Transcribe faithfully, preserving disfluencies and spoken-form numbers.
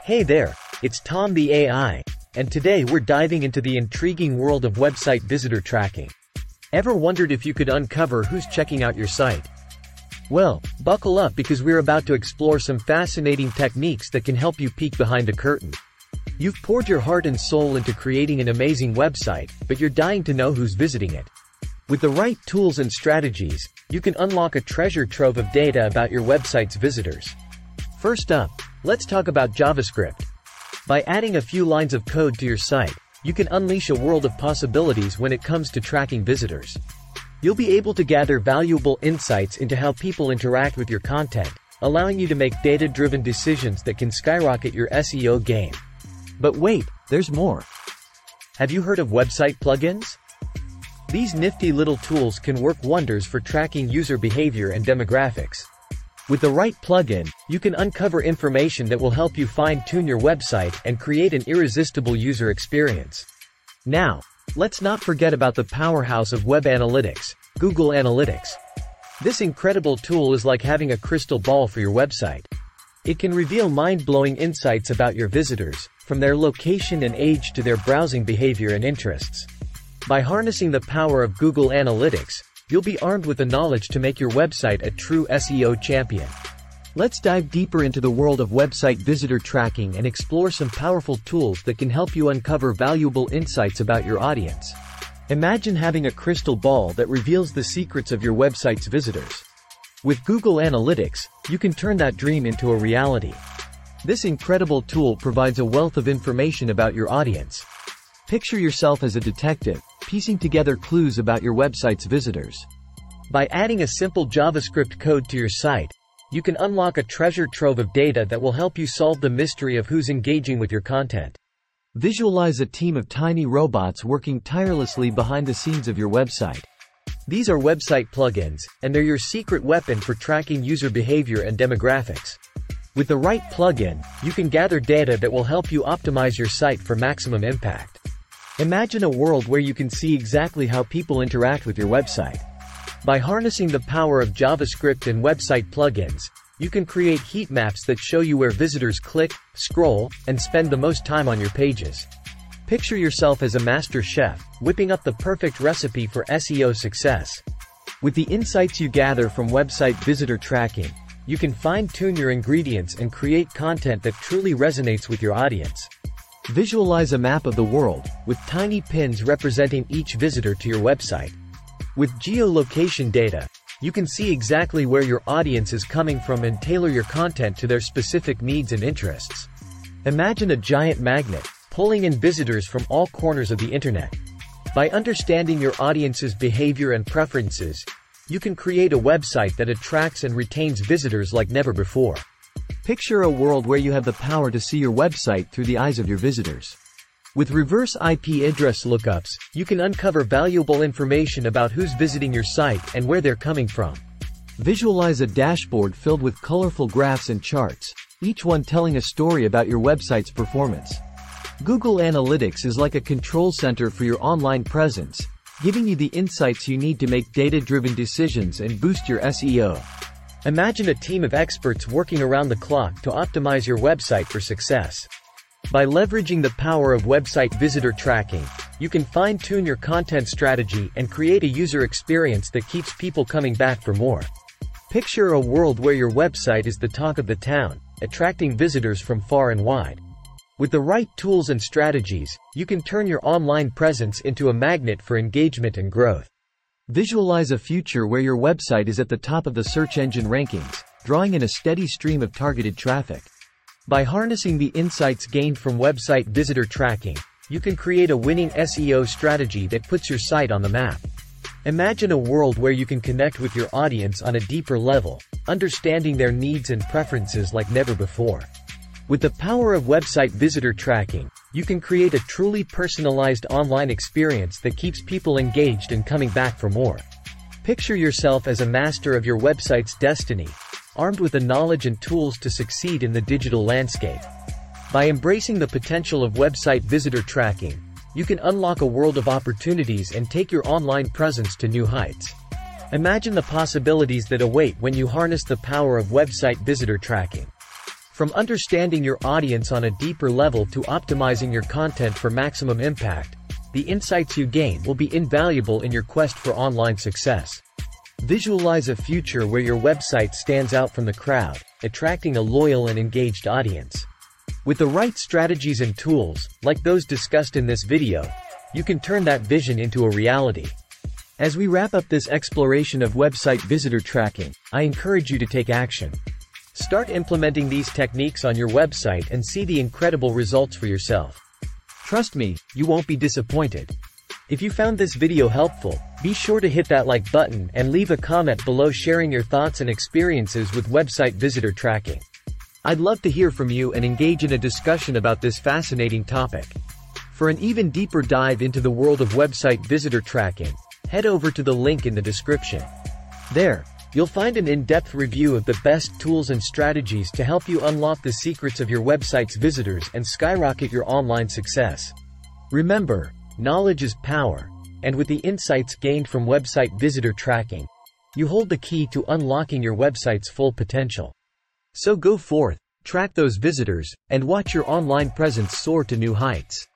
Hey there, it's Tom the A I, and today we're diving into the intriguing world of website visitor tracking. Ever wondered if you could uncover who's checking out your site? Well, buckle up because we're about to explore some fascinating techniques that can help you peek behind the curtain. You've poured your heart and soul into creating an amazing website, but you're dying to know who's visiting it. With the right tools and strategies, you can unlock a treasure trove of data about your website's visitors. First up, let's talk about JavaScript. By adding a few lines of code to your site, you can unleash a world of possibilities when it comes to tracking visitors. You'll be able to gather valuable insights into how people interact with your content, allowing you to make data-driven decisions that can skyrocket your S E O game. But wait, there's more. Have you heard of website plugins? These nifty little tools can work wonders for tracking user behavior and demographics. With the right plugin, you can uncover information that will help you fine-tune your website and create an irresistible user experience. Now, let's not forget about the powerhouse of web analytics, Google Analytics. This incredible tool is like having a crystal ball for your website. It can reveal mind-blowing insights about your visitors, from their location and age to their browsing behavior and interests. By harnessing the power of Google Analytics, you'll be armed with the knowledge to make your website a true S E O champion. Let's dive deeper into the world of website visitor tracking and explore some powerful tools that can help you uncover valuable insights about your audience. Imagine having a crystal ball that reveals the secrets of your website's visitors. With Google Analytics, you can turn that dream into a reality. This incredible tool provides a wealth of information about your audience. Picture yourself as a detective, piecing together clues about your website's visitors. By adding a simple JavaScript code to your site, you can unlock a treasure trove of data that will help you solve the mystery of who's engaging with your content. Visualize a team of tiny robots working tirelessly behind the scenes of your website. These are website plugins, and they're your secret weapon for tracking user behavior and demographics. With the right plugin, you can gather data that will help you optimize your site for maximum impact. Imagine a world where you can see exactly how people interact with your website. By harnessing the power of JavaScript and website plugins, you can create heat maps that show you where visitors click, scroll, and spend the most time on your pages. Picture yourself as a master chef, whipping up the perfect recipe for S E O success. With the insights you gather from website visitor tracking, you can fine-tune your ingredients and create content that truly resonates with your audience. Visualize a map of the world, with tiny pins representing each visitor to your website. With geolocation data, you can see exactly where your audience is coming from and tailor your content to their specific needs and interests. Imagine a giant magnet, pulling in visitors from all corners of the internet. By understanding your audience's behavior and preferences, you can create a website that attracts and retains visitors like never before. Picture a world where you have the power to see your website through the eyes of your visitors. With reverse I P address lookups, you can uncover valuable information about who's visiting your site and where they're coming from. Visualize a dashboard filled with colorful graphs and charts, each one telling a story about your website's performance. Google Analytics is like a control center for your online presence, giving you the insights you need to make data-driven decisions and boost your S E O. Imagine a team of experts working around the clock to optimize your website for success. By leveraging the power of website visitor tracking, you can fine-tune your content strategy and create a user experience that keeps people coming back for more. Picture a world where your website is the talk of the town, attracting visitors from far and wide. With the right tools and strategies, you can turn your online presence into a magnet for engagement and growth. Visualize a future where your website is at the top of the search engine rankings, drawing in a steady stream of targeted traffic. By harnessing the insights gained from website visitor tracking, you can create a winning S E O strategy that puts your site on the map. Imagine a world where you can connect with your audience on a deeper level, understanding their needs and preferences like never before. With the power of website visitor tracking, you can create a truly personalized online experience that keeps people engaged and coming back for more. Picture yourself as a master of your website's destiny, armed with the knowledge and tools to succeed in the digital landscape. By embracing the potential of website visitor tracking, you can unlock a world of opportunities and take your online presence to new heights. Imagine the possibilities that await when you harness the power of website visitor tracking. From understanding your audience on a deeper level to optimizing your content for maximum impact, the insights you gain will be invaluable in your quest for online success. Visualize a future where your website stands out from the crowd, attracting a loyal and engaged audience. With the right strategies and tools, like those discussed in this video, you can turn that vision into a reality. As we wrap up this exploration of website visitor tracking, I encourage you to take action. Start implementing these techniques on your website and see the incredible results for yourself. Trust me, you won't be disappointed. If you found this video helpful, be sure to hit that like button and leave a comment below sharing your thoughts and experiences with website visitor tracking. I'd love to hear from you and engage in a discussion about this fascinating topic. For an even deeper dive into the world of website visitor tracking, head over to the link in the description. There, you'll find an in-depth review of the best tools and strategies to help you unlock the secrets of your website's visitors and skyrocket your online success. Remember, knowledge is power, and with the insights gained from website visitor tracking, you hold the key to unlocking your website's full potential. So go forth, track those visitors, and watch your online presence soar to new heights.